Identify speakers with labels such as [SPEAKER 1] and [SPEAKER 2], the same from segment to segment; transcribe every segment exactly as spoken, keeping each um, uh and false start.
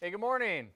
[SPEAKER 1] Hey, good morning.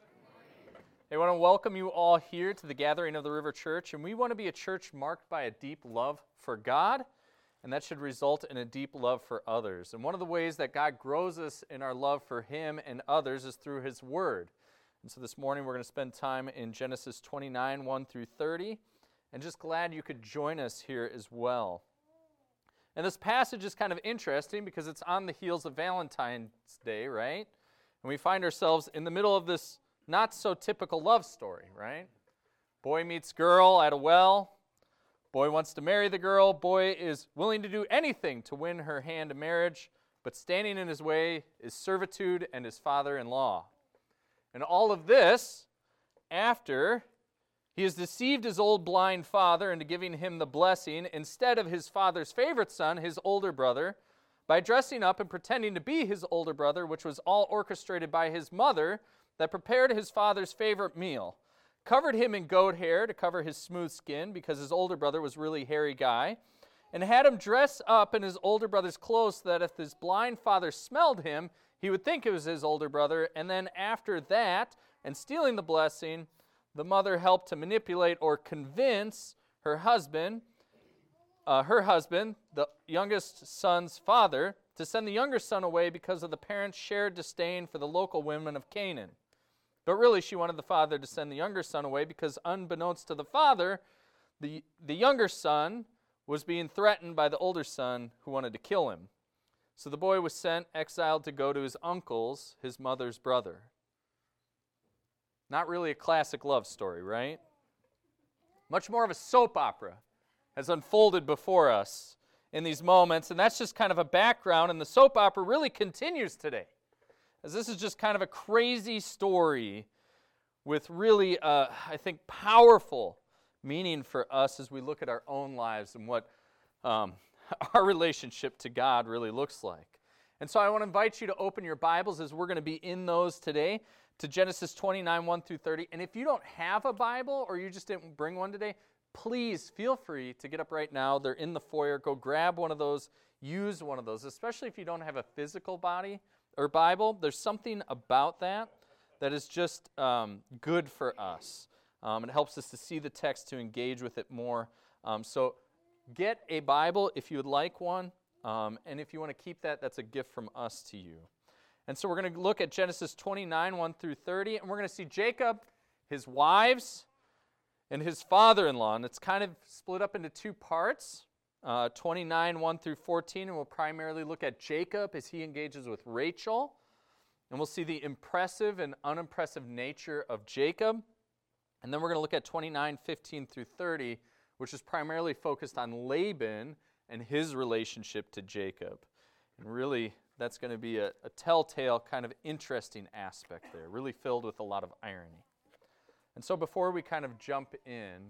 [SPEAKER 1] I want to welcome you all here to the gathering of the River Church, and we want to be a church marked by a deep love for God, and that should result in a deep love for others. And one of the ways that God grows us in our love for Him and others is through His Word. And so this morning we're going to spend time in Genesis twenty-nine, one through thirty, and just glad you could join us here as well. And this passage is kind of interesting because it's on the heels of Valentine's Day, right? And we find ourselves in the middle of this not-so-typical love story, right? Boy meets girl at a well. Boy wants to marry the girl. Boy is willing to do anything to win her hand in marriage, but standing in his way is servitude and his father-in-law. And all of this after he has deceived his old blind father into giving him the blessing instead of his father's favorite son, his older brother, by dressing up and pretending to be his older brother, which was all orchestrated by his mother that prepared his father's favorite meal, covered him in goat hair to cover his smooth skin because his older brother was really hairy guy, and had him dress up in his older brother's clothes so that if his blind father smelled him, he would think it was his older brother. And then after that, and stealing the blessing, the mother helped to manipulate or convince her husband, uh, her husband, the youngest son's father, to send the younger son away because of the parents' shared disdain for the local women of Canaan. But really, she wanted the father to send the younger son away because unbeknownst to the father, the, the younger son was being threatened by the older son who wanted to kill him. So the boy was sent, exiled to go to his uncle's, his mother's brother. Not really a classic love story, right? Much more of a soap opera has unfolded before us in these moments, and that's just kind of a background, and the soap opera really continues today, as this is just kind of a crazy story with really, uh, I think, powerful meaning for us as we look at our own lives and what um, our relationship to God really looks like. And so I want to invite you to open your Bibles as we're going to be in those today to Genesis twenty-nine, one through thirty. And if you don't have a Bible or you just didn't bring one today, please feel free to get up right now. They're in the foyer. Go grab one of those. Use one of those, especially if you don't have a physical body or Bible. There's something about that that is just um, good for us. Um, it helps us to see the text, to engage with it more. Um, so get a Bible if you would like one. Um, and if you want to keep that, that's a gift from us to you. And so we're going to look at Genesis twenty-nine, one through thirty, and we're going to see Jacob, his wives, and his father-in-law. And it's kind of split up into two parts, uh, twenty-nine, one through fourteen, and we'll primarily look at Jacob as he engages with Rachel. And we'll see the impressive and unimpressive nature of Jacob. And then we're going to look at twenty-nine, fifteen through thirty, which is primarily focused on Laban and his relationship to Jacob. And really, that's going to be a, a telltale kind of interesting aspect there, really filled with a lot of irony. And so before we kind of jump in,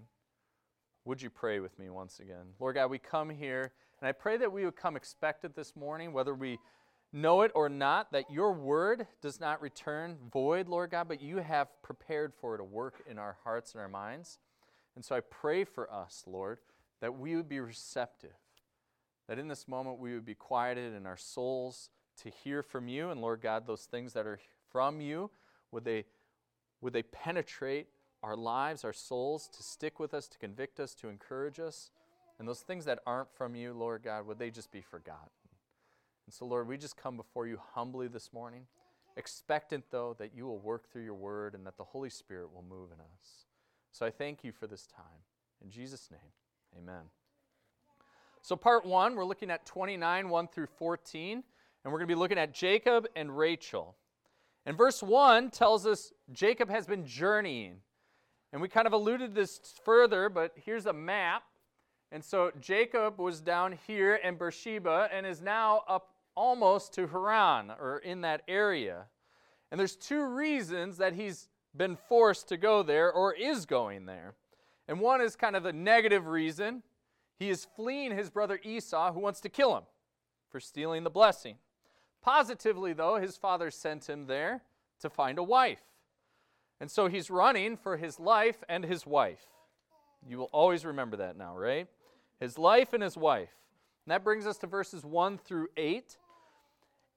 [SPEAKER 1] would you pray with me once again? Lord God, we come here, and I pray that we would come expectant this morning, whether we know it or not, that your word does not return void, Lord God, but you have prepared for it to work in our hearts and our minds. And so I pray for us, Lord, that we would be receptive, that in this moment we would be quieted in our souls to hear from you. And Lord God, those things that are from you, would they, would they penetrate our lives, our souls, to stick with us, to convict us, to encourage us? And those things that aren't from you, Lord God, would they just be forgotten? And so, Lord, we just come before you humbly this morning, expectant, though, that you will work through your word and that the Holy Spirit will move in us. So I thank you for this time. In Jesus' name, amen. So part one, we're looking at twenty-nine, one through fourteen, and we're going to be looking at Jacob and Rachel. And verse one tells us Jacob has been journeying. And we kind of alluded this further, but here's a map. And so Jacob was down here in Beersheba and is now up almost to Haran, or in that area. And there's two reasons that he's been forced to go there, or is going there. And one is kind of the negative reason. He is fleeing his brother Esau, who wants to kill him for stealing the blessing. Positively, though, his father sent him there to find a wife. And so he's running for his life and his wife. You will always remember that now, right? His life and his wife. And that brings us to verses one through eight.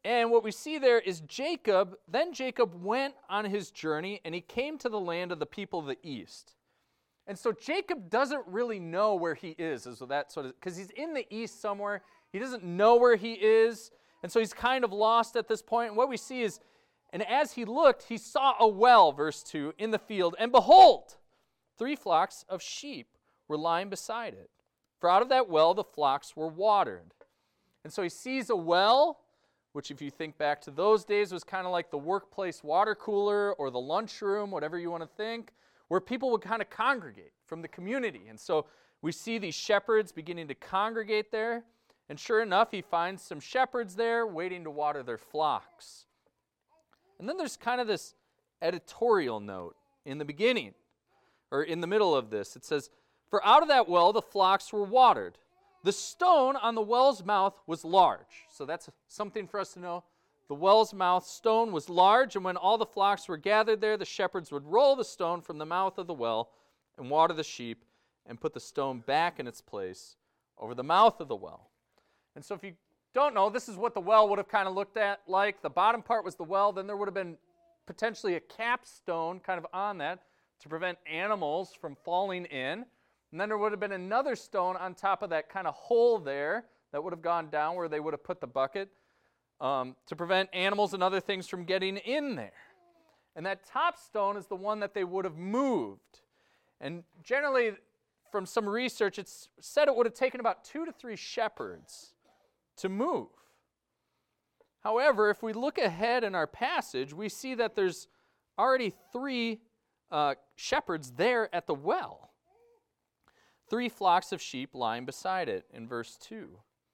[SPEAKER 1] And what we see there is Jacob, then Jacob went on his journey, and he came to the land of the people of the east. And so Jacob doesn't really know where he is, is that sort of, because he's in the east somewhere. He doesn't know where he is, and so he's kind of lost at this point. And what we see is, and as he looked, he saw a well, verse two, in the field, and behold, three flocks of sheep were lying beside it. For out of that well the flocks were watered. And so he sees a well, which if you think back to those days was kind of like the workplace water cooler or the lunchroom, whatever you want to think, where people would kind of congregate from the community. And so we see these shepherds beginning to congregate there. And sure enough, he finds some shepherds there waiting to water their flocks. And then there's kind of this editorial note in the beginning, or in the middle of this. It says, for out of that well the flocks were watered. The stone on the well's mouth was large. So that's something for us to know. The well's mouth stone was large, and when all the flocks were gathered there, the shepherds would roll the stone from the mouth of the well and water the sheep and put the stone back in its place over the mouth of the well. And so if you don't know, this is what the well would have kind of looked at like. The bottom part was the well. Then there would have been potentially a capstone kind of on that to prevent animals from falling in. And then there would have been another stone on top of that kind of hole there that would have gone down where they would have put the bucket um, to prevent animals and other things from getting in there. And that top stone is the one that they would have moved. And generally, from some research, it's said it would have taken about two to three shepherds to move. However, if we look ahead in our passage, we see that there's already three uh, shepherds there at the well. Three flocks of sheep lying beside it in verse two.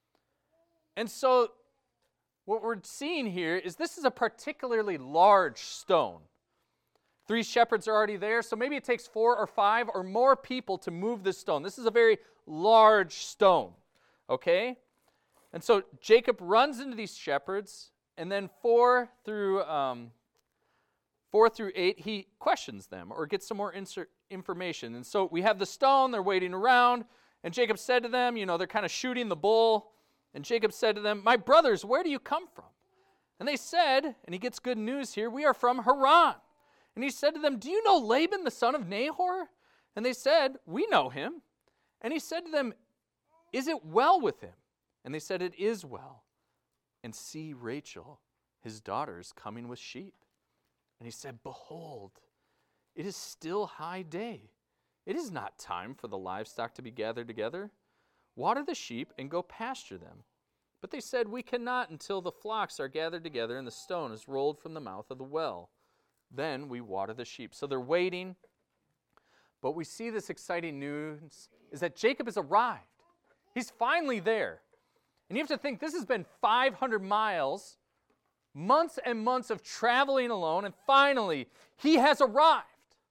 [SPEAKER 1] And so what we're seeing here is this is a particularly large stone. Three shepherds are already there, so maybe it takes four or five or more people to move this stone. This is a very large stone, okay? And so Jacob runs into these shepherds, and then four through um, four through eight, he questions them or gets some more insert information. And so we have the stone, they're waiting around, and Jacob said to them, you know, they're kind of shooting the bull, and Jacob said to them, my brothers, where do you come from? And they said, and he gets good news here, we are from Haran. And he said to them, do you know Laban, the son of Nahor? And they said, we know him. And he said to them, is it well with him? And they said, it is well. And see Rachel, his daughter, is coming with sheep. And he said, behold, it is still high day. It is not time for the livestock to be gathered together. Water the sheep and go pasture them. But they said, we cannot until the flocks are gathered together and the stone is rolled from the mouth of the well. Then we water the sheep. So they're waiting. But we see this exciting news is that Jacob has arrived. He's finally there. And you have to think, this has been five hundred miles, months and months of traveling alone, and finally, he has arrived.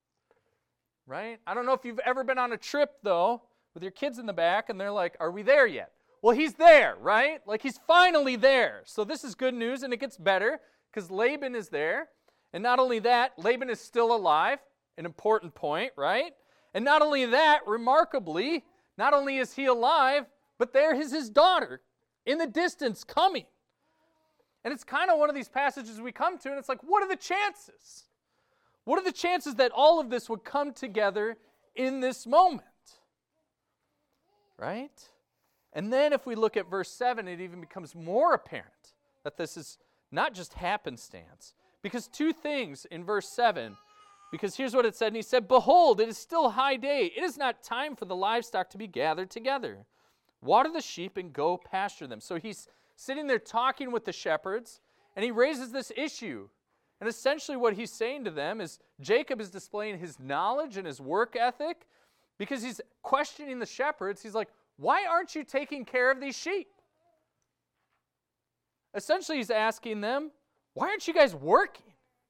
[SPEAKER 1] Right? I don't know if you've ever been on a trip, though, with your kids in the back, and they're like, are we there yet? Well, he's there, right? Like, he's finally there. So this is good news, and it gets better, because Laban is there. And not only that, Laban is still alive, an important point, right? And not only that, remarkably, not only is he alive, but there is his daughter in the distance coming. And it's kind of one of these passages we come to, and it's like, what are the chances? What are the chances that all of this would come together in this moment? Right? And then if we look at verse seven, it even becomes more apparent that this is not just happenstance. Because two things in verse seven, because here's what it said, and he said, behold, it is still high day. It is not time for the livestock to be gathered together. Water the sheep and go pasture them. So he's sitting there talking with the shepherds, and he raises this issue. And essentially what he's saying to them is Jacob is displaying his knowledge and his work ethic because he's questioning the shepherds. He's like, why aren't you taking care of these sheep? Essentially he's asking them, why aren't you guys working?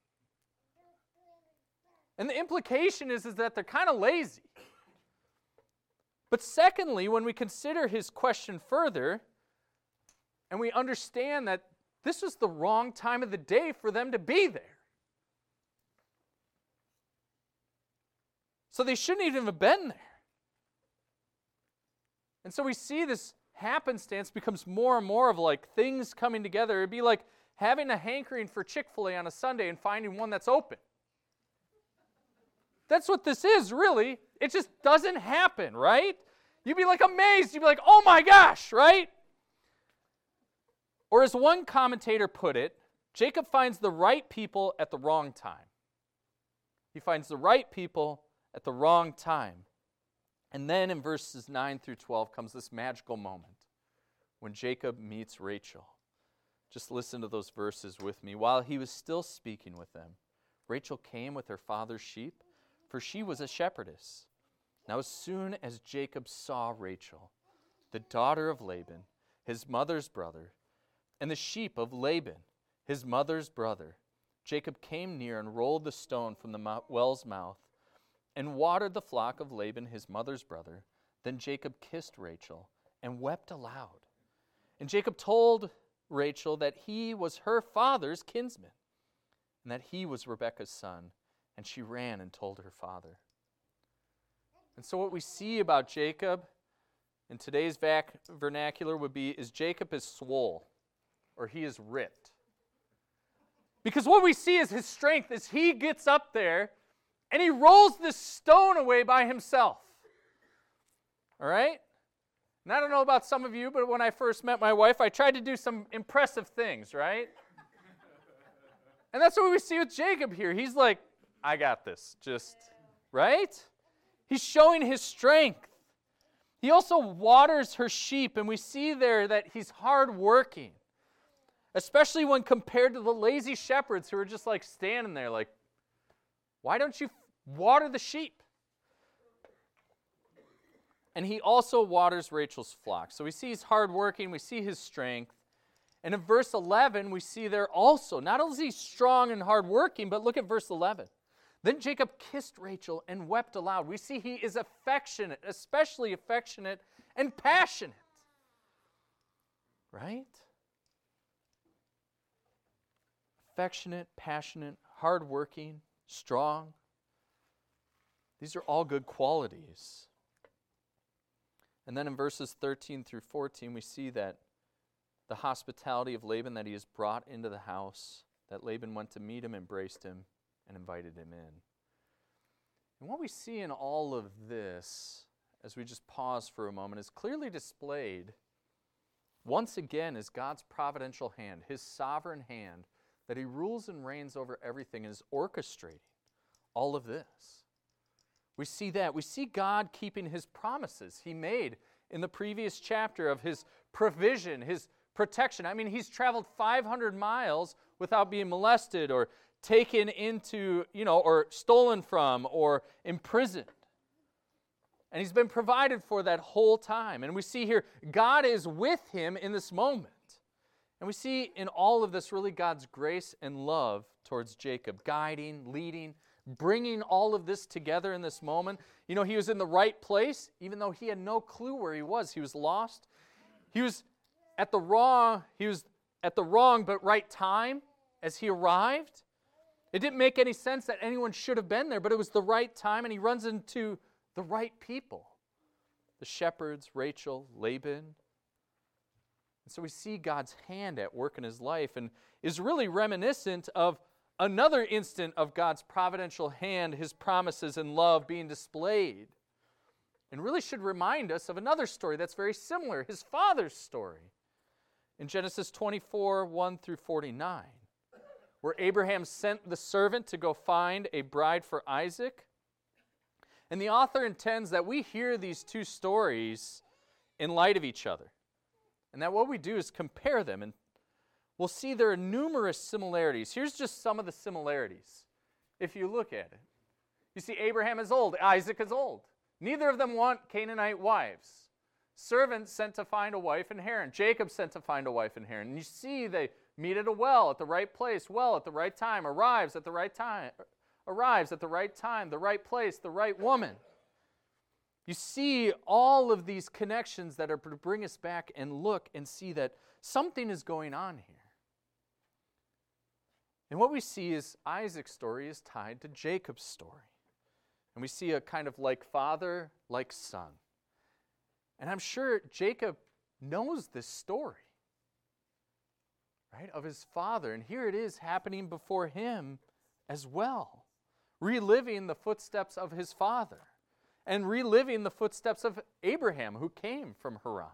[SPEAKER 1] And the implication is, is that they're kind of lazy. But secondly, when we consider his question further, and we understand that this was the wrong time of the day for them to be there. So they shouldn't even have been there. And so we see this happenstance becomes more and more of like things coming together. It'd be like having a hankering for Chick-fil-A on a Sunday and finding one that's open. That's what this is, really. It just doesn't happen, right? You'd be like amazed. You'd be like, oh my gosh, right? Or as one commentator put it, Jacob finds the right people at the wrong time. He finds the right people at the wrong time. And then in verses nine through twelve comes this magical moment when Jacob meets Rachel. Just listen to those verses with me. While he was still speaking with them, Rachel came with her father's sheep, for she was a shepherdess. Now as soon as Jacob saw Rachel, the daughter of Laban, his mother's brother, and the sheep of Laban, his mother's brother, Jacob came near and rolled the stone from the well's mouth and watered the flock of Laban, his mother's brother. Then Jacob kissed Rachel and wept aloud. And Jacob told Rachel that he was her father's kinsman and that he was Rebekah's son. And she ran and told her father. And so what we see about Jacob in today's vac- vernacular would be is Jacob is swole, or he is ripped. Because what we see is his strength is he gets up there and he rolls this stone away by himself. All right? And I don't know about some of you, but when I first met my wife, I tried to do some impressive things, right? And that's what we see with Jacob here. He's like, I got this, just, right? He's showing his strength. He also waters her sheep, and we see there that he's hardworking, especially when compared to the lazy shepherds who are just like standing there like, why don't you water the sheep? And he also waters Rachel's flock. So we see he's hardworking, we see his strength. And in verse eleven, we see there also, not only is he strong and hardworking, but look at verse eleven. Then Jacob kissed Rachel and wept aloud. We see he is affectionate, especially affectionate and passionate. Right? Affectionate, passionate, hardworking, strong. These are all good qualities. And then in verses thirteen through fourteen, we see that the hospitality of Laban that he has brought into the house, that Laban went to meet him, embraced him, and invited him in. And what we see in all of this, as we just pause for a moment, is clearly displayed once again is God's providential hand, his sovereign hand, that he rules and reigns over everything and is orchestrating all of this. We see that. We see God keeping his promises he made in the previous chapter of his provision, his protection. I mean, he's traveled five hundred miles without being molested or taken into, you know, or stolen from or imprisoned. And he's been provided for that whole time. And we see here, God is with him in this moment. And we see in all of this really God's grace and love towards Jacob, guiding, leading, bringing all of this together in this moment. You know, he was in the right place, even though he had no clue where he was. He was lost. He was at the wrong, he was at the wrong but right time as he arrived. It didn't make any sense that anyone should have been there, but it was the right time, and he runs into the right people. The shepherds, Rachel, Laban. And so we see God's hand at work in his life, and is really reminiscent of another instant of God's providential hand, his promises and love being displayed. And really should remind us of another story that's very similar, his father's story. In Genesis twenty-four, one through forty-nine. Where Abraham sent the servant to go find a bride for Isaac. And the author intends that we hear these two stories in light of each other. And that what we do is compare them, and we'll see there are numerous similarities. Here's just some of the similarities, if you look at it. You see, Abraham is old, Isaac is old. Neither of them want Canaanite wives. Servant sent to find a wife in Haran. Jacob sent to find a wife in Haran. And you see they meet at a well at the right place, well at the right time, arrives at the right time, arrives at the right time, the right place, the right woman. You see all of these connections that are to bring us back and look and see that something is going on here. And what we see is Isaac's story is tied to Jacob's story. And we see a kind of like father, like son. And I'm sure Jacob knows this story. right, of his father. And here it is happening before him as well, reliving the footsteps of his father and reliving the footsteps of Abraham, who came from Haran.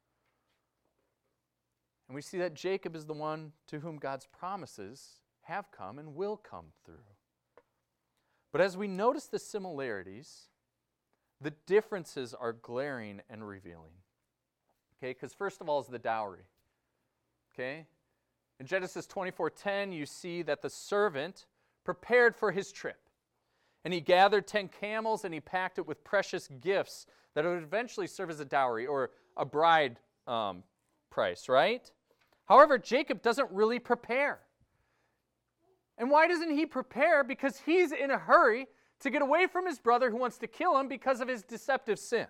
[SPEAKER 1] And we see that Jacob is the one to whom God's promises have come and will come through. But as we notice the similarities, the differences are glaring and revealing. Okay, because first of all is the dowry. Okay? In Genesis twenty-four ten, you see that the servant prepared for his trip. And he gathered ten camels and he packed it with precious gifts that would eventually serve as a dowry or a bride um, price, right? However, Jacob doesn't really prepare. And why doesn't he prepare? Because he's in a hurry to get away from his brother who wants to kill him because of his deceptive sin.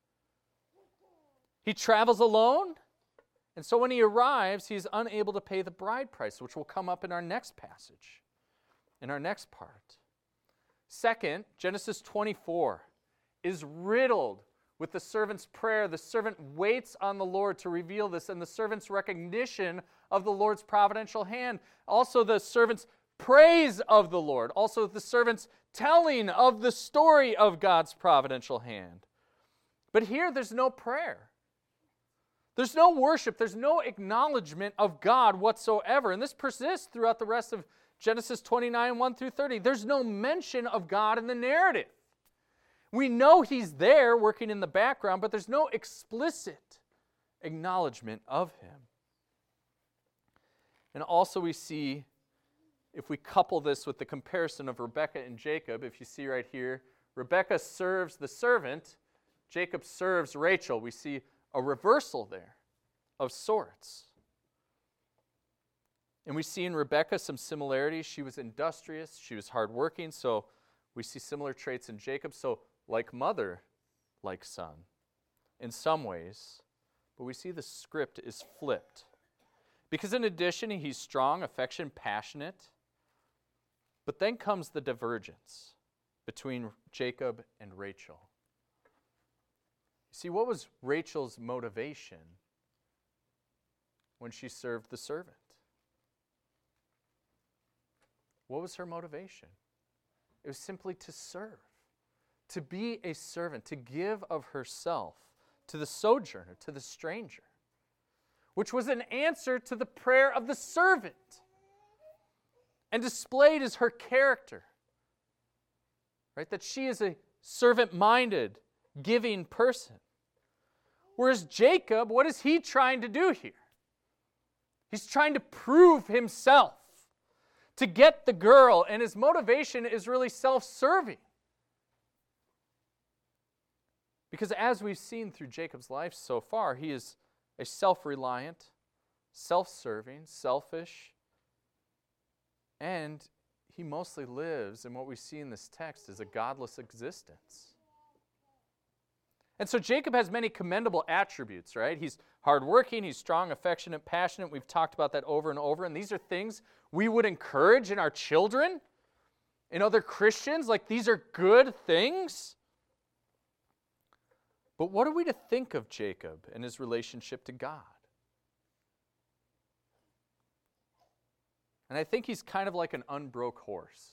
[SPEAKER 1] He travels alone, and so when he arrives, he's unable to pay the bride price, which will come up in our next passage, in our next part. Second, Genesis twenty-four is riddled with the servant's prayer. The servant waits on the Lord to reveal this, and the servant's recognition of the Lord's providential hand. Also, the servant's praise of the Lord. Also, the servant's telling of the story of God's providential hand. But here, there's no prayer. There's no worship. There's no acknowledgement of God whatsoever. And this persists throughout the rest of Genesis twenty-nine, one through thirty. There's no mention of God in the narrative. We know he's there working in the background, but there's no explicit acknowledgement of him. And also we see, if we couple this with the comparison of Rebekah and Jacob, if you see right here, Rebekah serves the servant, Jacob serves Rachel. We see a reversal there of sorts. And we see in Rebekah some similarities. She was industrious, she was hardworking, so we see similar traits in Jacob. So like mother, like son, in some ways. But we see the script is flipped. Because in addition, he's strong, affectionate, passionate. But then comes the divergence between Jacob and Rachel. See, what was Rachel's motivation when she served the servant? What was her motivation? It was simply to serve, to be a servant, to give of herself to the sojourner, to the stranger, which was an answer to the prayer of the servant and displayed as her character, right? That she is a servant-minded, giving person. Whereas Jacob, what is he trying to do here? He's trying to prove himself, to get the girl, and his motivation is really self-serving. Because as we've seen through Jacob's life so far, he is a self-reliant, self-serving, selfish, and he mostly lives in what we see in this text as a godless existence. And so Jacob has many commendable attributes, right? He's hardworking, he's strong, affectionate, passionate. We've talked about that over and over, and these are things we would encourage in our children, in other Christians. Like, these are good things. But what are we to think of Jacob and his relationship to God? And I think he's kind of like an unbroke horse,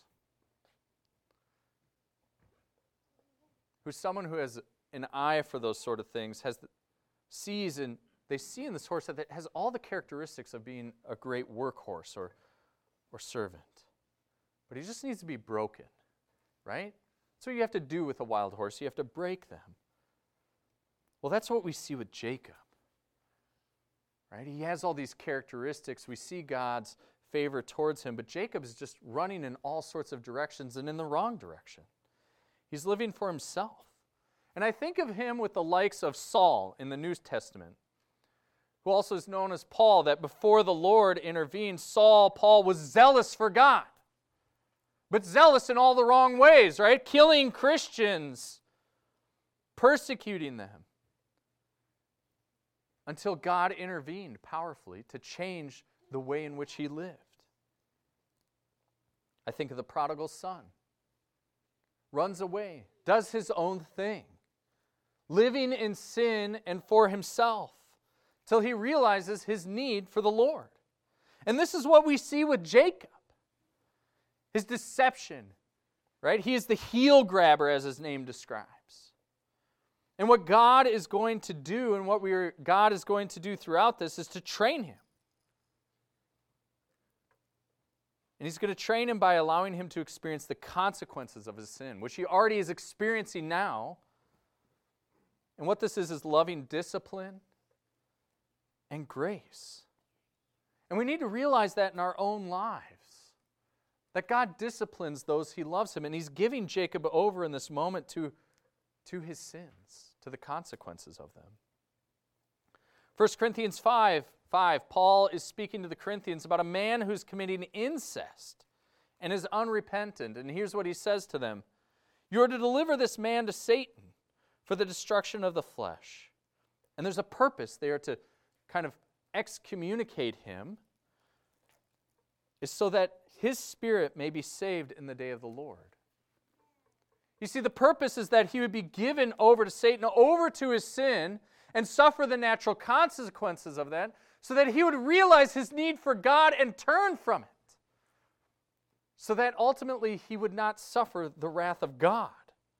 [SPEAKER 1] who's someone who has an eye for those sort of things, has sees and they see in this horse that it has all the characteristics of being a great workhorse or, or servant. But he just needs to be broken, right? That's what you have to do with a wild horse. You have to break them. Well, that's what we see with Jacob, right? He has all these characteristics. We see God's favor towards him, but Jacob is just running in all sorts of directions and in the wrong direction. He's living for himself. And I think of him with the likes of Saul in the New Testament, who also is known as Paul, that before the Lord intervened, Saul, Paul, was zealous for God, but zealous in all the wrong ways, right? Killing Christians, persecuting them, until God intervened powerfully to change the way in which he lived. I think of the prodigal son. Runs away, does his own thing, living in sin and for himself, till he realizes his need for the Lord. And this is what we see with Jacob. His deception, right? He is the heel grabber, as his name describes. And what God is going to do, and what we are, God is going to do throughout this, is to train him. And he's going to train him by allowing him to experience the consequences of his sin, which he already is experiencing now. And what this is, is loving discipline and grace. And we need to realize that in our own lives, that God disciplines those he loves him. And he's giving Jacob over in this moment to, to his sins, to the consequences of them. First Corinthians five, five, Paul is speaking to the Corinthians about a man who's committing incest and is unrepentant. And here's what he says to them. You are to deliver this man to Satan for the destruction of the flesh. And there's a purpose there to kind of excommunicate him, is so that his spirit may be saved in the day of the Lord. You see, the purpose is that he would be given over to Satan, over to his sin, and suffer the natural consequences of that, so that he would realize his need for God and turn from it, so that ultimately he would not suffer the wrath of God.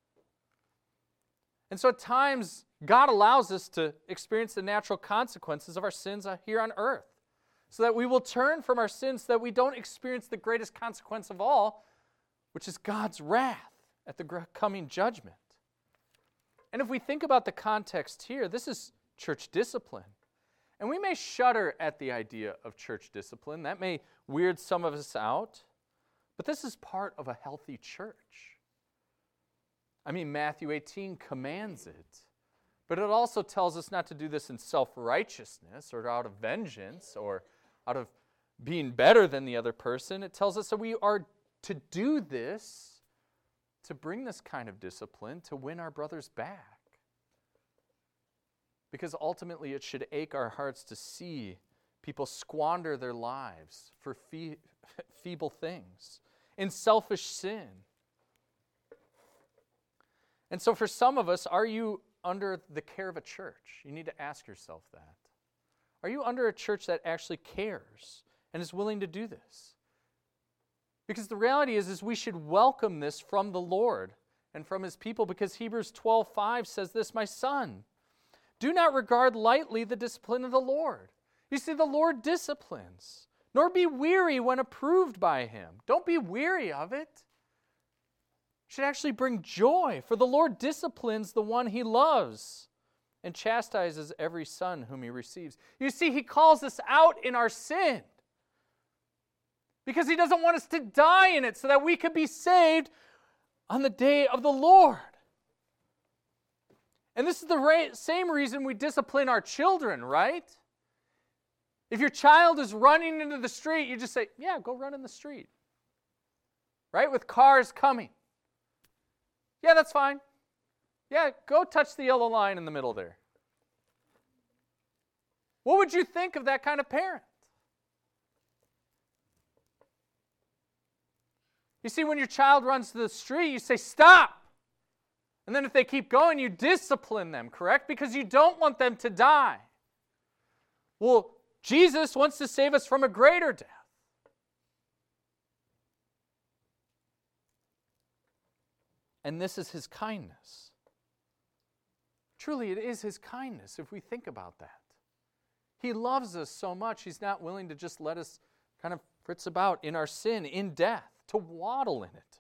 [SPEAKER 1] And so at times, God allows us to experience the natural consequences of our sins here on earth, so that we will turn from our sins, so that we don't experience the greatest consequence of all, which is God's wrath at the coming judgment. And if we think about the context here, this is church discipline. And we may shudder at the idea of church discipline. That may weird some of us out. But this is part of a healthy church. I mean, Matthew eighteen commands it. But it also tells us not to do this in self-righteousness or out of vengeance or out of being better than the other person. It tells us that we are to do this, to bring this kind of discipline, to win our brothers back. Because ultimately it should ache our hearts to see people squander their lives for fe- feeble things, in selfish sin. And so for some of us, are you under the care of a church? You need to ask yourself that. Are you under a church that actually cares and is willing to do this? Because the reality is, is we should welcome this from the Lord and from his people, because Hebrews twelve five says this, my son, do not regard lightly the discipline of the Lord. You see, the Lord disciplines, nor be weary when approved by him. Don't be weary of it. It should actually bring joy, for the Lord disciplines the one he loves and chastises every son whom he receives. You see, he calls us out in our sin because he doesn't want us to die in it, so that we could be saved on the day of the Lord. And this is the ra- same reason we discipline our children, right? If your child is running into the street, you just say, yeah, go run in the street. Right? With cars coming. Yeah, that's fine. Yeah, go touch the yellow line in the middle there. What would you think of that kind of parent? You see, when your child runs to the street, you say, stop. And then if they keep going, you discipline them, correct? Because you don't want them to die. Well, Jesus wants to save us from a greater death. And this is his kindness. Truly, it is his kindness if we think about that. He loves us so much, he's not willing to just let us kind of fritz about in our sin, in death, to waddle in it.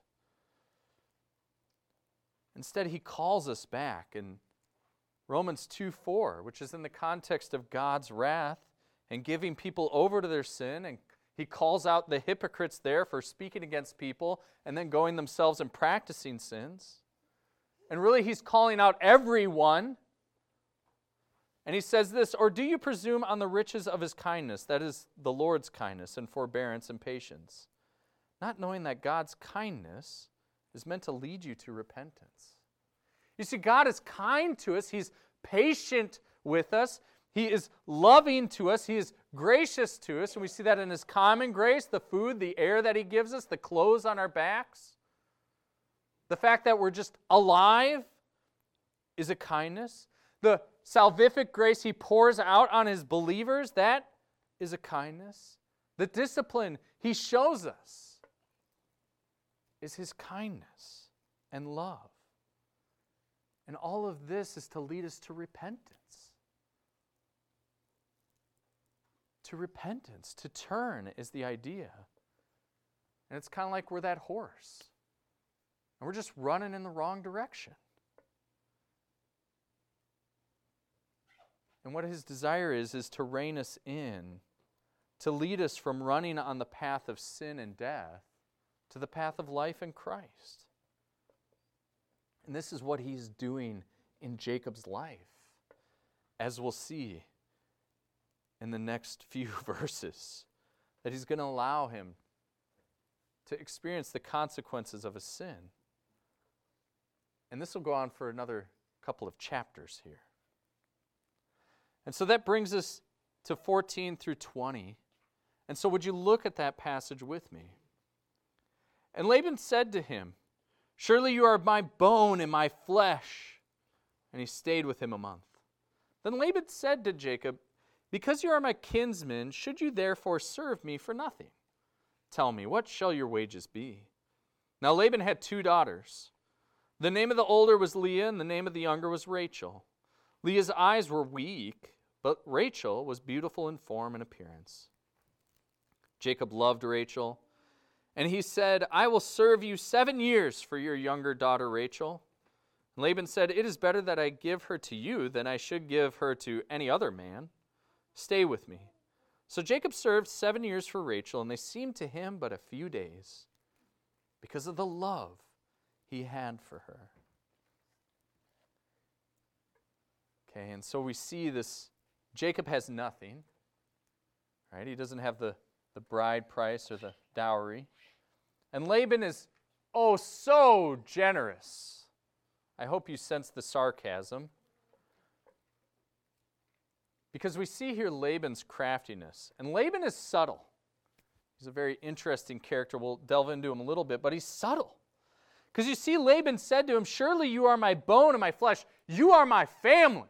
[SPEAKER 1] Instead, he calls us back in Romans two four, which is in the context of God's wrath and giving people over to their sin. And he calls out the hypocrites there for speaking against people and then going themselves and practicing sins. And really, he's calling out everyone. And he says this, or do you presume on the riches of his kindness, that is the Lord's kindness and forbearance and patience, not knowing that God's kindness is meant to lead you to repentance. You see, God is kind to us. He's patient with us. He is loving to us. He is gracious to us. And we see that in his common grace, the food, the air that he gives us, the clothes on our backs. The fact that we're just alive is a kindness. The salvific grace he pours out on his believers, that is a kindness. The discipline he shows us is his kindness and love. And all of this is to lead us to repentance. To repentance, to turn is the idea. And it's kind of like we're that horse. And we're just running in the wrong direction. And what his desire is, is to rein us in, to lead us from running on the path of sin and death to the path of life in Christ. And this is what he's doing in Jacob's life, as we'll see in the next few verses, that he's going to allow him to experience the consequences of his sin. And this will go on for another couple of chapters here. And so that brings us to fourteen through twenty. And so would you look at that passage with me? And Laban said to him, "Surely you are my bone and my flesh." And he stayed with him a month. Then Laban said to Jacob, "Because you are my kinsman, should you therefore serve me for nothing? Tell me, what shall your wages be?" Now Laban had two daughters. The name of the older was Leah, and the name of the younger was Rachel. Leah's eyes were weak, but Rachel was beautiful in form and appearance. Jacob loved Rachel, and he said, "I will serve you seven years for your younger daughter Rachel." And Laban said, "It is better that I give her to you than I should give her to any other man. Stay with me." So Jacob served seven years for Rachel, and they seemed to him but a few days, because of the love he had for her. Okay, and so we see this, Jacob has nothing, right? He doesn't have the, the bride price or the dowry. And Laban is, oh, so generous. I hope you sense the sarcasm. Because we see here Laban's craftiness. And Laban is subtle. He's a very interesting character. We'll delve into him a little bit, but he's subtle. Because you see, Laban said to him, "Surely you are my bone and my flesh. You are my family."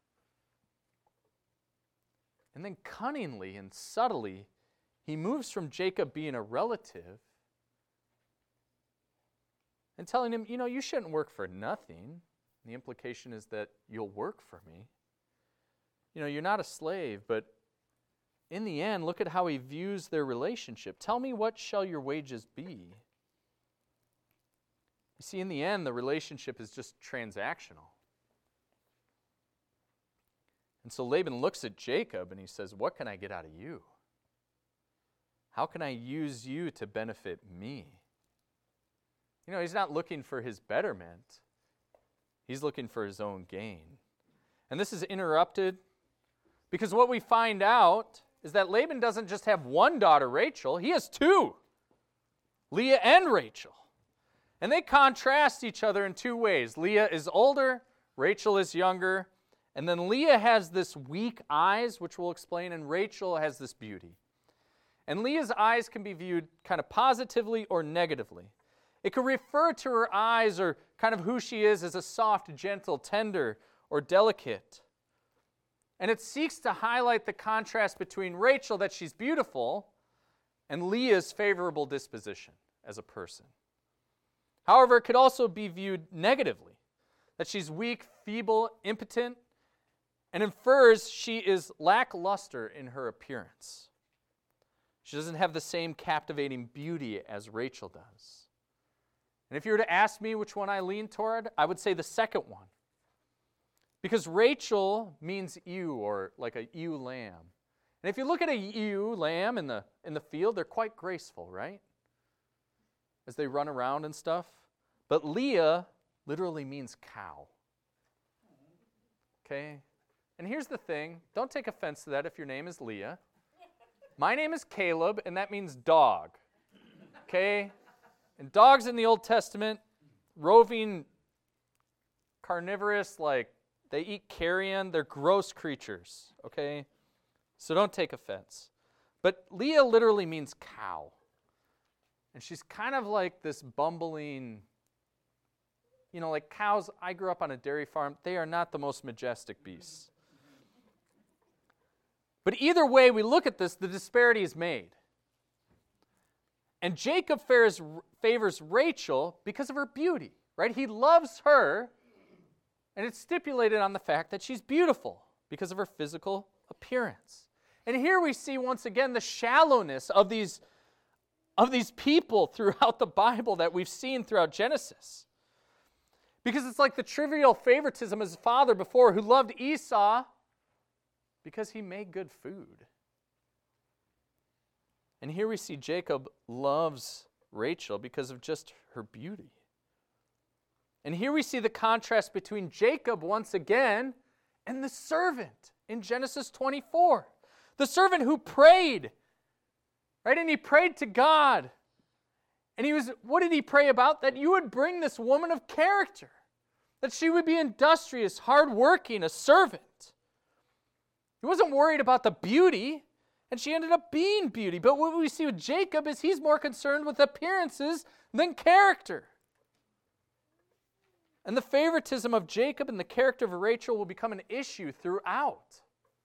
[SPEAKER 1] And then cunningly and subtly, he moves from Jacob being a relative and telling him, you know, you shouldn't work for nothing. The implication is that you'll work for me. You know, you're not a slave, but in the end, look at how he views their relationship. Tell me, what shall your wages be? You see, in the end, the relationship is just transactional. And so Laban looks at Jacob and he says, what can I get out of you? How can I use you to benefit me? You know, he's not looking for his betterment. He's looking for his own gain. And this is interrupted because what we find out is that Laban doesn't just have one daughter, Rachel. He has two, Leah and Rachel. And they contrast each other in two ways. Leah is older, Rachel is younger. And then Leah has this weak eyes, which we'll explain, and Rachel has this beauty. And Leah's eyes can be viewed kind of positively or negatively. It could refer to her eyes or kind of who she is as a soft, gentle, tender, or delicate. And it seeks to highlight the contrast between Rachel, that she's beautiful, and Leah's favorable disposition as a person. However, it could also be viewed negatively, that she's weak, feeble, impotent, and infers she is lackluster in her appearance. She doesn't have the same captivating beauty as Rachel does. And if you were to ask me which one I lean toward, I would say the second one. Because Rachel means ewe, or like a ewe lamb. And if you look at a ewe lamb in the, in the field, they're quite graceful, right? As they run around and stuff. But Leah literally means cow. Okay? And here's the thing. Don't take offense to that if your name is Leah. My name is Caleb, and that means dog. Okay? And dogs in the Old Testament, roving, carnivorous, like they eat carrion. They're gross creatures. Okay? So don't take offense. But Leah literally means cow. And she's kind of like this bumbling, you know, like cows. I grew up on a dairy farm. They are not the most majestic beasts. But either way we look at this, the disparity is made. And Jacob favors, favors Rachel because of her beauty, right? He loves her, and it's stipulated on the fact that she's beautiful because of her physical appearance. And here we see once again the shallowness of these, of these people throughout the Bible that we've seen throughout Genesis. Because it's like the trivial favoritism of his father before, who loved Esau because he made good food. And here we see Jacob loves Rachel because of just her beauty. And here we see the contrast between Jacob once again and the servant in Genesis twenty-four. The servant who prayed, right? And he prayed to God. And he was, what did he pray about? That you would bring this woman of character. That she would be industrious, hardworking, a servant. He wasn't worried about the beauty, and she ended up being beauty. But what we see with Jacob is he's more concerned with appearances than character. And the favoritism of Jacob and the character of Rachel will become an issue throughout.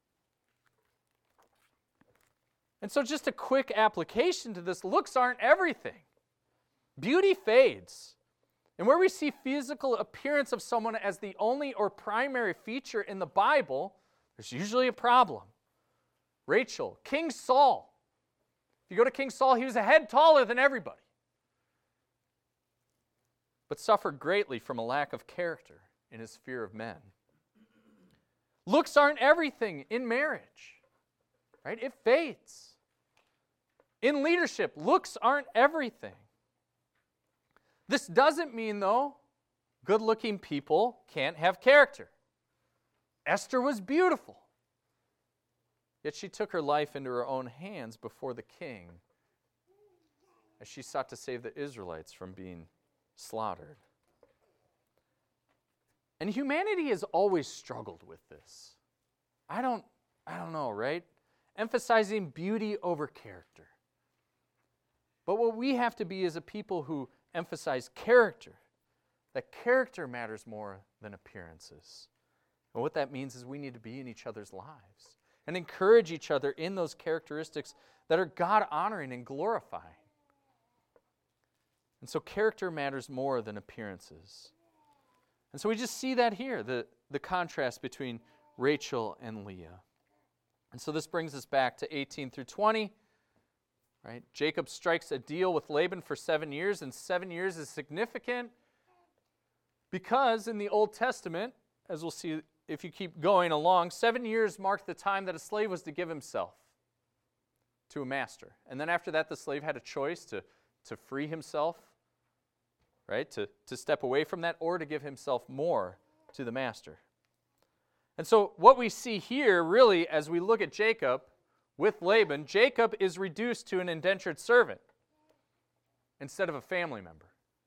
[SPEAKER 1] And so just a quick application to this, looks aren't everything. Beauty fades. And where we see physical appearance of someone as the only or primary feature in the Bible, there's usually a problem. Rachel, King Saul. If you go to King Saul, he was a head taller than everybody, but suffered greatly from a lack of character in his fear of men. Looks aren't everything in marriage, right? It fades. In leadership, looks aren't everything. This doesn't mean, though, good-looking people can't have character. Esther was beautiful, yet she took her life into her own hands before the king as she sought to save the Israelites from being slaughtered. And humanity has always struggled with this. I don't, I don't know, right? Emphasizing beauty over character. But what we have to be is a people who emphasize character, that character matters more than appearances. And what that means is we need to be in each other's lives and encourage each other in those characteristics that are God-honoring and glorifying. And so character matters more than appearances. And so we just see that here, the, the contrast between Rachel and Leah. And so this brings us back to eighteen through twenty. Right? Jacob strikes a deal with Laban for seven years, and seven years is significant because in the Old Testament, as we'll see if you keep going along, seven years marked the time that a slave was to give himself to a master. And then after that, the slave had a choice to, to free himself, right? To, to step away from that or to give himself more to the master. And so what we see here, really, as we look at Jacob with Laban, Jacob is reduced to an indentured servant instead of a family member.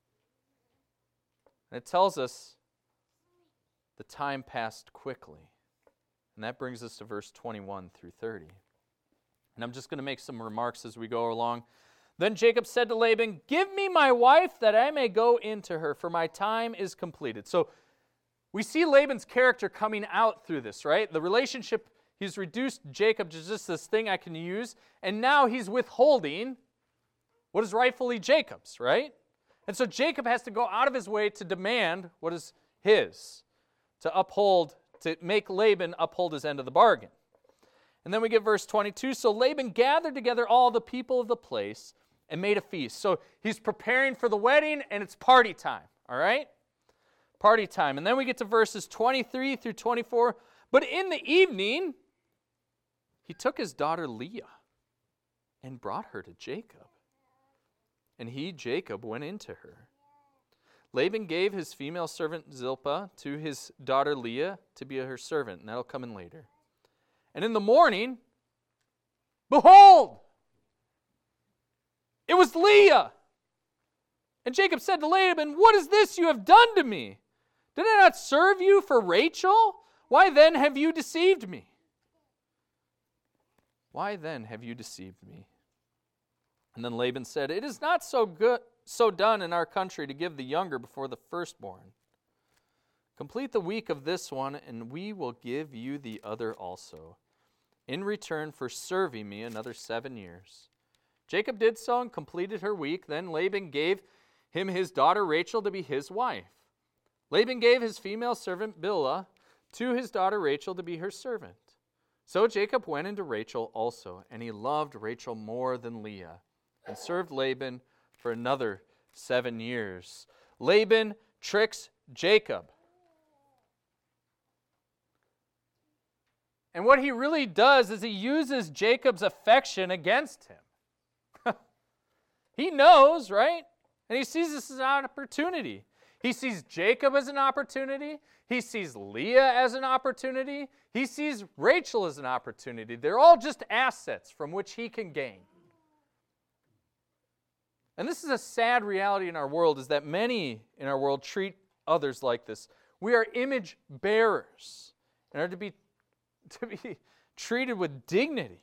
[SPEAKER 1] And it tells us the time passed quickly. And that brings us to verse twenty-one through thirty. And I'm just going to make some remarks as we go along. Then Jacob said to Laban, "Give me my wife that I may go into her, for my time is completed." So we see Laban's character coming out through this, right? The relationship, he's reduced Jacob to just this thing I can use, and now he's withholding what is rightfully Jacob's, right? And so Jacob has to go out of his way to demand what is his, to uphold, to make Laban uphold his end of the bargain. And then we get verse twenty-two. So Laban gathered together all the people of the place and made a feast. So he's preparing for the wedding, and it's party time, all right? Party time. And then we get to verses twenty-three through twenty-four. But in the evening, he took his daughter Leah and brought her to Jacob. And he, Jacob, went into her. Laban gave his female servant Zilpah to his daughter Leah to be her servant, and that'll come in later. And in the morning, behold, it was Leah. And Jacob said to Laban, "What is this you have done to me? Did I not serve you for Rachel? Why then have you deceived me? Why then have you deceived me?" And then Laban said, "It is not so good, so done in our country to give the younger before the firstborn. Complete the week of this one, and we will give you the other also, in return for serving me another seven years. Jacob did so and completed her week. Then Laban gave him his daughter Rachel to be his wife. Laban gave his female servant Bilhah to his daughter Rachel to be her servant. So Jacob went into Rachel also, and he loved Rachel more than Leah, and served Laban for another seven years. Laban tricks Jacob. And what he really does is he uses Jacob's affection against him. He knows, right? And he sees this as an opportunity. He sees Jacob as an opportunity. He sees Leah as an opportunity. He sees Rachel as an opportunity. They're all just assets from which he can gain. And this is a sad reality in our world, is that many in our world treat others like this. We are image bearers and are to be, to be treated with dignity.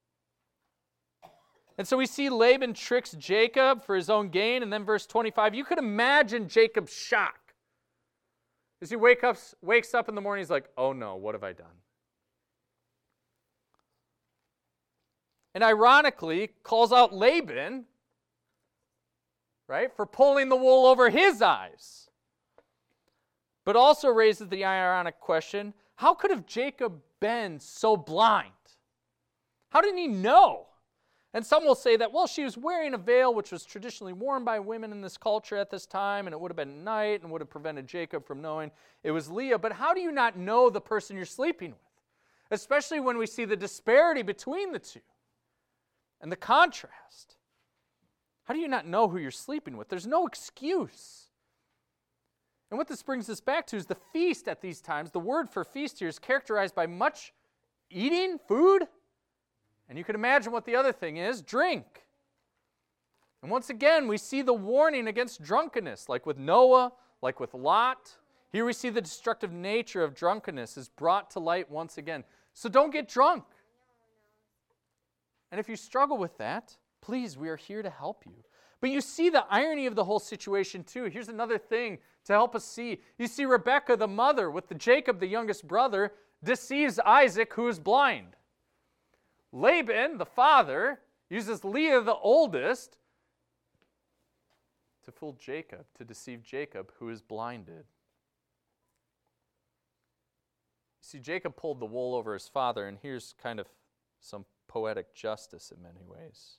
[SPEAKER 1] And so we see Laban tricks Jacob for his own gain, and then verse twenty-five, you could imagine Jacob's shock. As he wake up, wakes up in the morning, he's like, oh no, what have I done? And ironically, calls out Laban, right, for pulling the wool over his eyes. But also raises the ironic question, how could have Jacob been so blind? How didn't he know? And some will say that, well, she was wearing a veil which was traditionally worn by women in this culture at this time, and it would have been night and would have prevented Jacob from knowing it was Leah. But how do you not know the person you're sleeping with? Especially when we see the disparity between the two and the contrast. How do you not know who you're sleeping with? There's no excuse. And what this brings us back to is the feast at these times. The word for feast here is characterized by much eating, food, and you can imagine what the other thing is, drink. And once again, we see the warning against drunkenness, like with Noah, like with Lot. Here we see the destructive nature of drunkenness is brought to light once again. So don't get drunk. And if you struggle with that, please, we are here to help you. But you see the irony of the whole situation too. Here's another thing to help us see. You see Rebekah, the mother, with the Jacob, the youngest brother, deceives Isaac, who is blind. Laban, the father, uses Leah, the oldest, to fool Jacob, to deceive Jacob, who is blinded. You see, Jacob pulled the wool over his father, and here's kind of some poetic justice in many ways.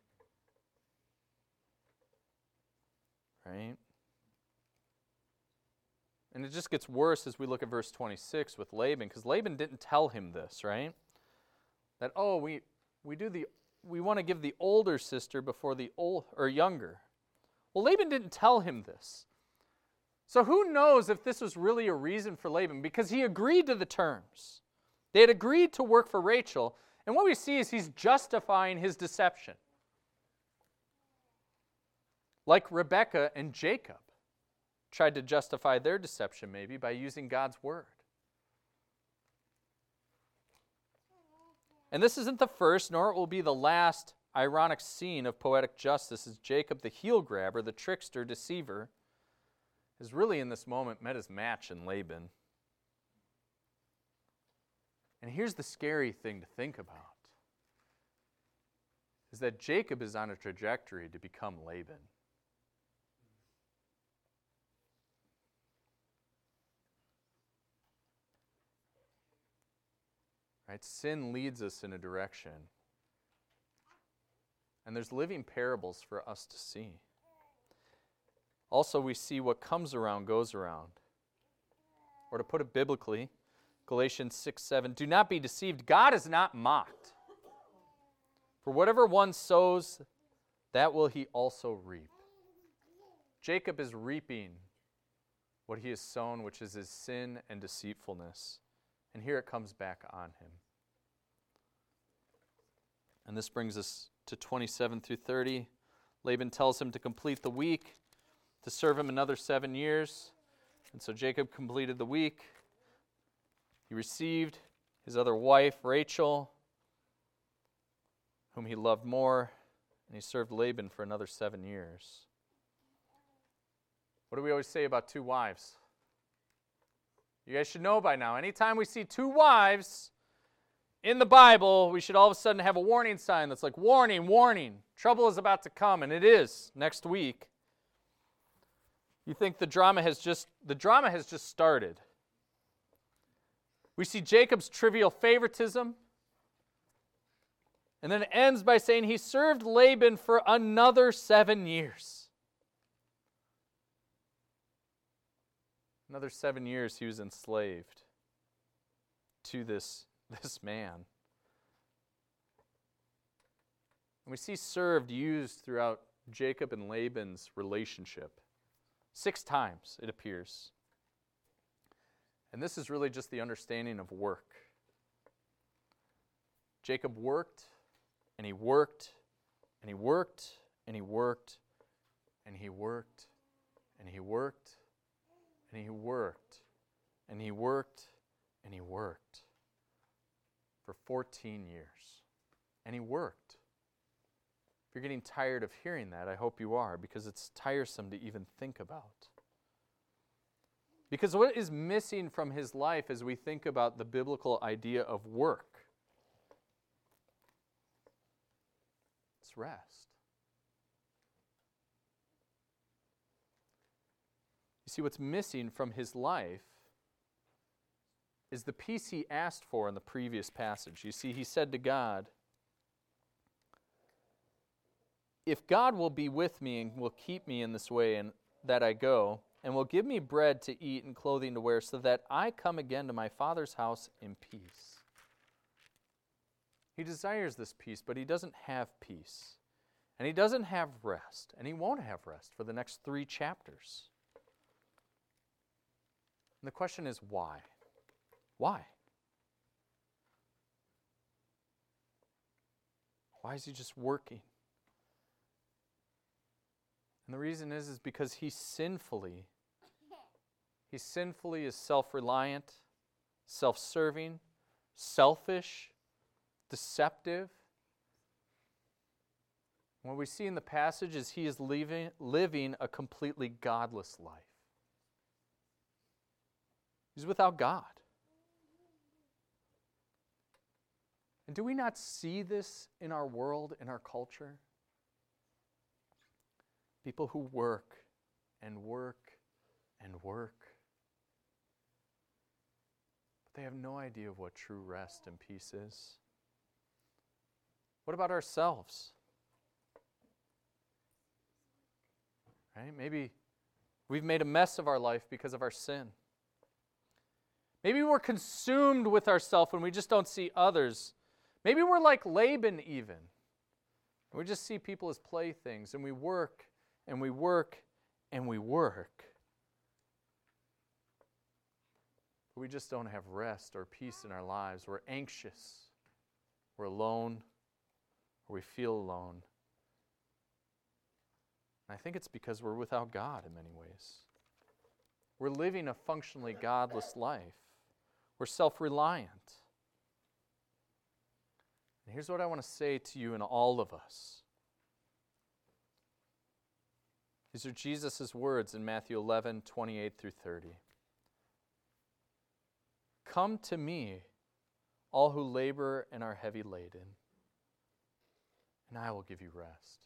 [SPEAKER 1] Right? And it just gets worse as we look at verse twenty-six with Laban, because Laban didn't tell him this, right? That, oh, we we do the we want to give the older sister before the old or younger. Well, Laban didn't tell him this. So who knows if this was really a reason for Laban, because he agreed to the terms. They had agreed to work for Rachel, and what we see is he's justifying his deception. Like Rebekah and Jacob tried to justify their deception maybe by using God's word. And this isn't the first, nor it will be the last ironic scene of poetic justice, as Jacob, the heel grabber, the trickster, deceiver, is really in this moment met his match in Laban. And here's the scary thing to think about, is that Jacob is on a trajectory to become Laban. Right? Sin leads us in a direction. And there's living parables for us to see. Also, we see what comes around goes around. Or to put it biblically, Galatians six seven, do not be deceived. God is not mocked. For whatever one sows, that will he also reap. Jacob is reaping what he has sown, which is his sin and deceitfulness. And here it comes back on him. And this brings us to twenty-seven through thirty. Laban tells him to complete the week, to serve him another seven years. And so Jacob completed the week. He received his other wife, Rachel, whom he loved more, and he served Laban for another seven years. What do we always say about two wives? You guys should know by now, anytime we see two wives, in the Bible, we should all of a sudden have a warning sign that's like, warning, warning, trouble is about to come, and it is next week. You think the drama has just, the drama has just started. We see Jacob's trivial favoritism, and then it ends by saying he served Laban for another seven years. Another seven years he was enslaved to this, this man. And we see served used throughout Jacob and Laban's relationship. Six times, it appears. And this is really just the understanding of work. Jacob worked, and he worked, and he worked, and he worked, and he worked, and he worked, and he worked, and he worked, and he worked for fourteen years. And he worked. If you're getting tired of hearing that, I hope you are, because it's tiresome to even think about. Because what is missing from his life as we think about the biblical idea of work? It's rest. You see, what's missing from his life is the peace he asked for in the previous passage. You see, he said to God, if God will be with me and will keep me in this way and that I go, and will give me bread to eat and clothing to wear, so that I come again to my Father's house in peace. He desires this peace, but he doesn't have peace. And he doesn't have rest, and he won't have rest for the next three chapters. And the question is, why? Why? Why is he just working? And the reason is, is because he sinfully, he sinfully is self-reliant, self-serving, selfish, deceptive. What we see in the passage is he is living, living a completely godless life. He's without God. And do we not see this in our world, in our culture? People who work and work and work. But they have no idea of what true rest and peace is. What about ourselves? Right? Maybe we've made a mess of our life because of our sin. Maybe we're consumed with ourselves and we just don't see others. Maybe we're like Laban even. We just see people as playthings, and we work and we work and we work. But we just don't have rest or peace in our lives. We're anxious. We're alone. Or we feel alone. And I think it's because we're without God in many ways. We're living a functionally godless life. We're self-reliant. And here's what I want to say to you and all of us. These are Jesus' words in Matthew eleven, twenty-eight through thirty. Come to me, all who labor and are heavy laden, and I will give you rest.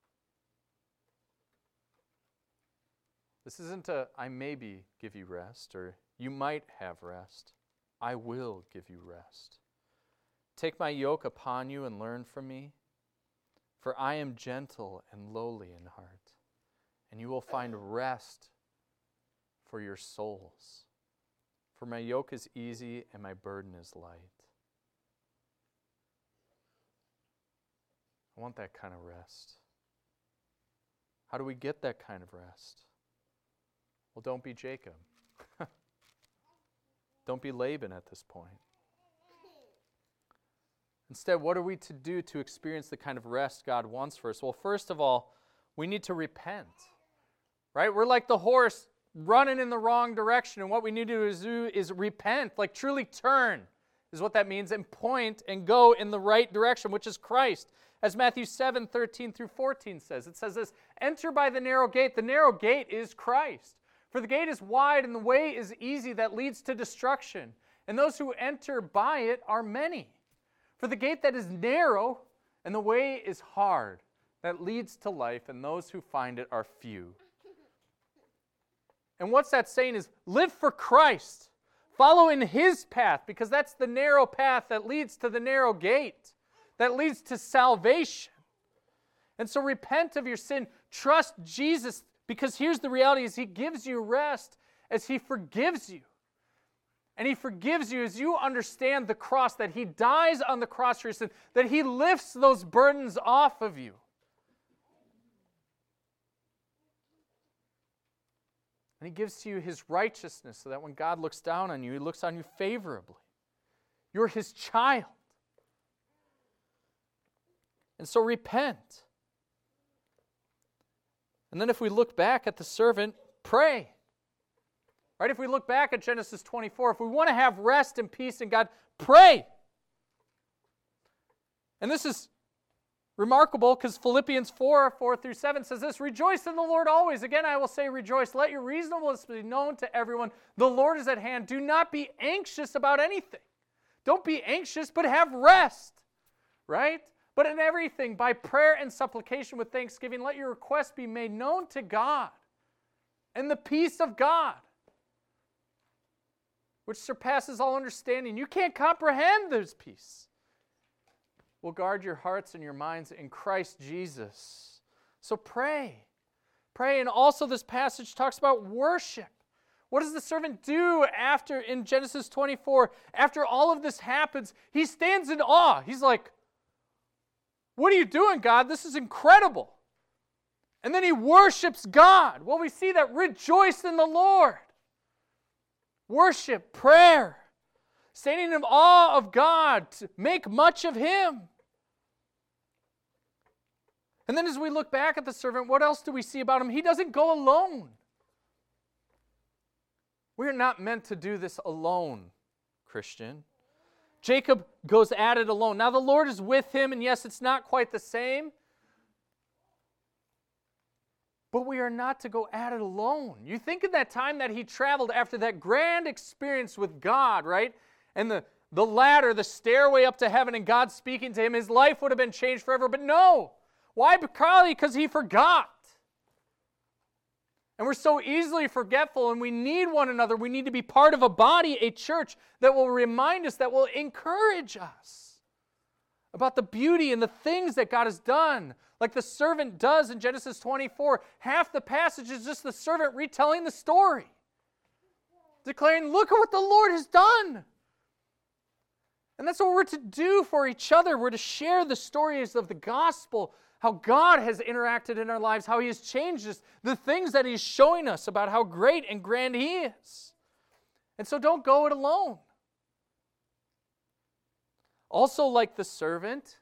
[SPEAKER 1] This isn't a, I maybe give you rest, or you might have rest. I will give you rest. Take my yoke upon you and learn from me, for I am gentle and lowly in heart, and you will find rest for your souls. For my yoke is easy and my burden is light. I want that kind of rest. How do we get that kind of rest? Well, don't be Jacob. Don't be Laban at this point. Instead, what are we to do to experience the kind of rest God wants for us? Well, first of all, we need to repent. Right? We're like the horse running in the wrong direction, and what we need to do is repent, like truly turn, is what that means, and point and go in the right direction, which is Christ. As Matthew seven, thirteen through fourteen says, it says this, enter by the narrow gate. The narrow gate is Christ. For the gate is wide and the way is easy that leads to destruction, and those who enter by it are many. For the gate that is narrow and the way is hard that leads to life, and those who find it are few. And what's that saying is, live for Christ. Follow in His path, because that's the narrow path that leads to the narrow gate, that leads to salvation. And so repent of your sin. Trust Jesus, because here's the reality, is He gives you rest as He forgives you. And He forgives you as you understand the cross, that He dies on the cross for your sin, that He lifts those burdens off of you. And He gives to you His righteousness so that when God looks down on you, He looks on you favorably. You're His child. And so repent. And then if we look back at the servant, pray. Right? If we look back at Genesis twenty-four, if we want to have rest and peace in God, pray. And this is remarkable because Philippians four, four through seven says this, rejoice in the Lord always. Again, I will say rejoice. Let your reasonableness be known to everyone. The Lord is at hand. Do not be anxious about anything. Don't be anxious, but have rest. Right? But in everything, by prayer and supplication with thanksgiving, let your requests be made known to God. And the peace of God, which surpasses all understanding. You can't comprehend this peace. Will guard your hearts and your minds in Christ Jesus. So pray. Pray. And also this passage talks about worship. What does the servant do after, in Genesis twenty-four, after all of this happens? He stands in awe. He's like, what are you doing, God? This is incredible. And then he worships God. Well, we see that rejoice in the Lord. Worship, prayer, standing in awe of God, to make much of Him. And then as we look back at the servant, what else do we see about him? He doesn't go alone. We're not meant to do this alone, Christian. Jacob goes at it alone. Now the Lord is with him, and yes, it's not quite the same. But we are not to go at it alone. You think of that time that he traveled after that grand experience with God, right? And the, the ladder, the stairway up to heaven, and God speaking to him, his life would have been changed forever. But no. Why? Probably because he forgot. And we're so easily forgetful, and we need one another. We need to be part of a body, a church, that will remind us, that will encourage us about the beauty and the things that God has done. Like the servant does in Genesis twenty-four. Half the passage is just the servant retelling the story. Declaring, look at what the Lord has done. And that's what we're to do for each other. We're to share the stories of the gospel, how God has interacted in our lives, how He has changed us, the things that He's showing us about how great and grand He is. And so don't go it alone. Also, like the servant,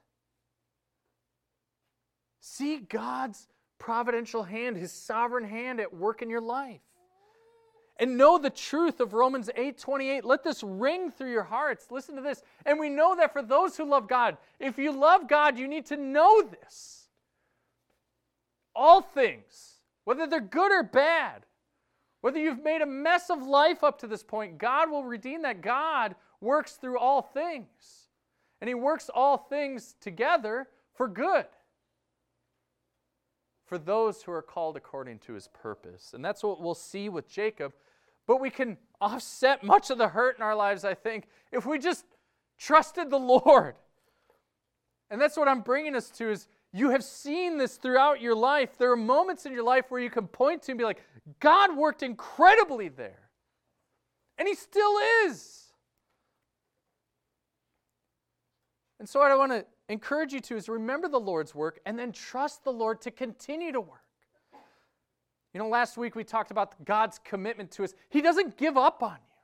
[SPEAKER 1] see God's providential hand, His sovereign hand at work in your life. And know the truth of Romans eight twenty-eight. Let this ring through your hearts. Listen to this. And we know that for those who love God, if you love God, you need to know this. All things, whether they're good or bad, whether you've made a mess of life up to this point, God will redeem that. God works through all things. And He works all things together for good, for those who are called according to His purpose. And that's what we'll see with Jacob. But we can offset much of the hurt in our lives, I think, if we just trusted the Lord. And that's what I'm bringing us to, is you have seen this throughout your life. There are moments in your life where you can point to and be like, God worked incredibly there. And He still is. And so what I want to encourage you to is remember the Lord's work and then trust the Lord to continue to work. You know, last week we talked about God's commitment to us. He doesn't give up on you.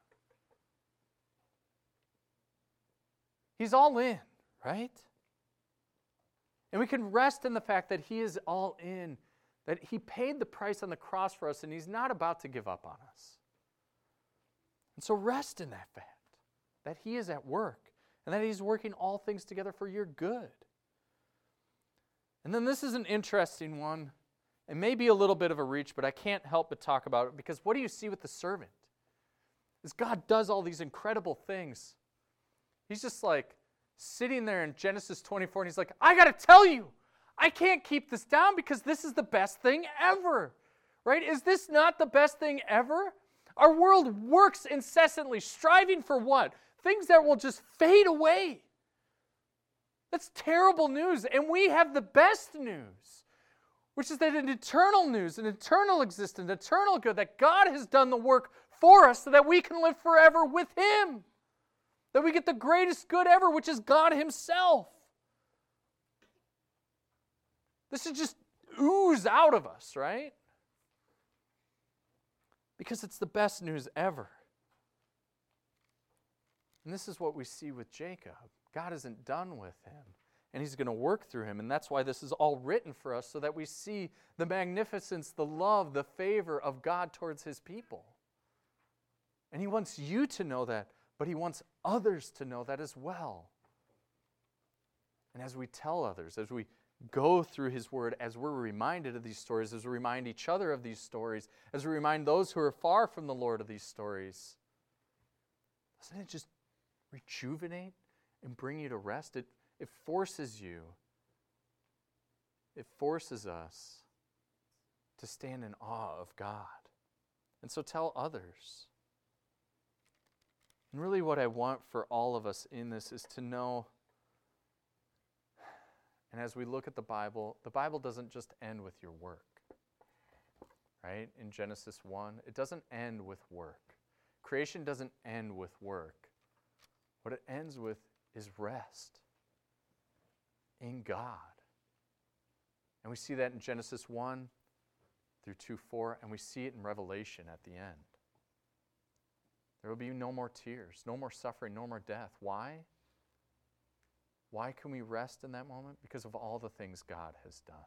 [SPEAKER 1] He's all in, right? And we can rest in the fact that He is all in, that He paid the price on the cross for us, and He's not about to give up on us. And so rest in that fact, that He is at work, and that He's working all things together for your good. And then this is an interesting one. It may be a little bit of a reach, but I can't help but talk about it, because what do you see with the servant? Is God does all these incredible things. He's just like, sitting there in Genesis twenty-four, and he's like, I got to tell you, I can't keep this down because this is the best thing ever. Right? Is this not the best thing ever? Our world works incessantly, striving for what? Things that will just fade away. That's terrible news. And we have the best news, which is that an eternal news, an eternal existence, eternal good, that God has done the work for us so that we can live forever with Him. That we get the greatest good ever, which is God Himself. This should just ooze out of us, right? Because it's the best news ever. And this is what we see with Jacob. God isn't done with him, and He's going to work through him. And that's why this is all written for us, so that we see the magnificence, the love, the favor of God towards His people. And He wants you to know that, but He wants others to know that as well. And as we tell others, as we go through His Word, as we're reminded of these stories, as we remind each other of these stories, as we remind those who are far from the Lord of these stories, doesn't it just rejuvenate and bring you to rest? It, it forces you, it forces us to stand in awe of God. And so tell others. And really what I want for all of us in this is to know, and as we look at the Bible, the Bible doesn't just end with your work. Right? In Genesis one, it doesn't end with work. Creation doesn't end with work. What it ends with is rest in God. And we see that in Genesis one through two four, and we see it in Revelation at the end. There will be no more tears, no more suffering, no more death. Why? Why can we rest in that moment? Because of all the things God has done.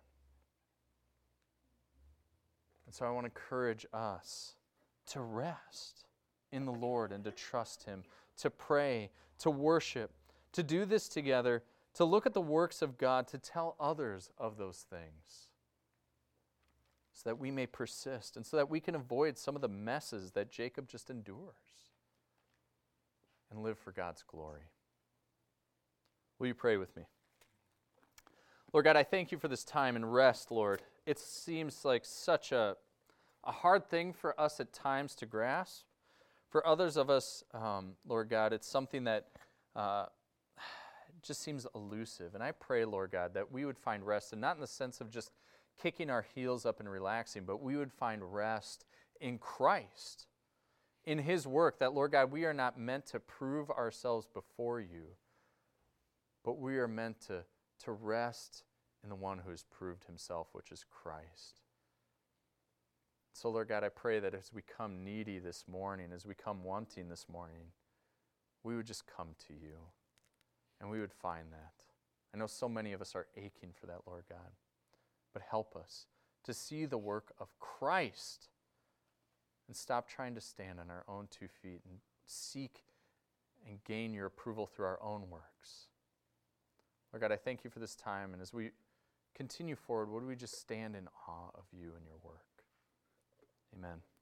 [SPEAKER 1] And so I want to encourage us to rest in the Lord and to trust Him, to pray, to worship, to do this together, to look at the works of God, to tell others of those things, so that we may persist and so that we can avoid some of the messes that Jacob just endures and live for God's glory. Will you pray with me? Lord God, I thank You for this time and rest, Lord. It seems like such a, a hard thing for us at times to grasp. For others of us, um, Lord God, it's something that uh, just seems elusive. And I pray, Lord God, that we would find rest, and not in the sense of just kicking our heels up and relaxing, but we would find rest in Christ, in His work, that, Lord God, we are not meant to prove ourselves before You, but we are meant to, to rest in the one who has proved Himself, which is Christ. So, Lord God, I pray that as we come needy this morning, as we come wanting this morning, we would just come to You, and we would find that. I know so many of us are aching for that, Lord God, but help us to see the work of Christ and stop trying to stand on our own two feet and seek and gain Your approval through our own works. Lord God, I thank You for this time, and as we continue forward, would we just stand in awe of You and Your work? Amen.